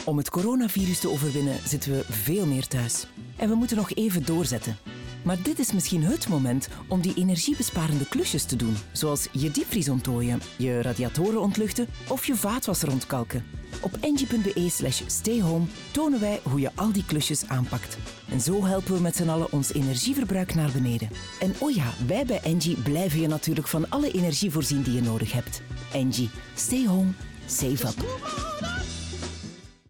Om het coronavirus te overwinnen zitten we veel meer thuis. En we moeten nog even doorzetten. Maar dit is misschien het moment om die energiebesparende klusjes te doen. Zoals je diepvries onttooien, je radiatoren ontluchten of je vaatwasser ontkalken. Op engie.be/stayhome tonen wij hoe je al die klusjes aanpakt. En zo helpen we met z'n allen ons energieverbruik naar beneden. En oh ja, wij bij Engie blijven je natuurlijk van alle energie voorzien die je nodig hebt. Engie, stay home, save up.